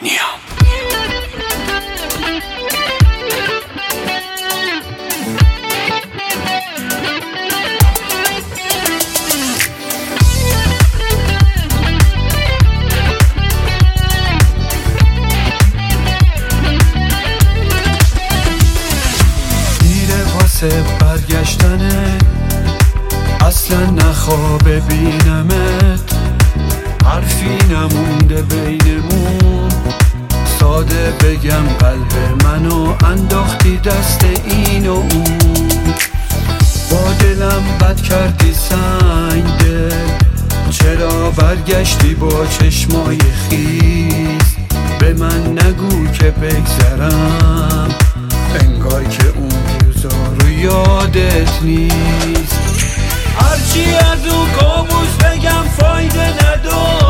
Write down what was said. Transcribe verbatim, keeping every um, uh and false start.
نیام. برگشتنه اصلا نخواب ببینمت، حرفی نمونده بینمون، ساده بگم قلب منو انداختی دست این و اون، با دلم بد کردی سنگ دل، چرا برگشتی با چشمای خیز، به من نگو که بگذرم، انگار که اون روزا رو یادت نیست. هرچی از اون کابوس بگم فایده نداره،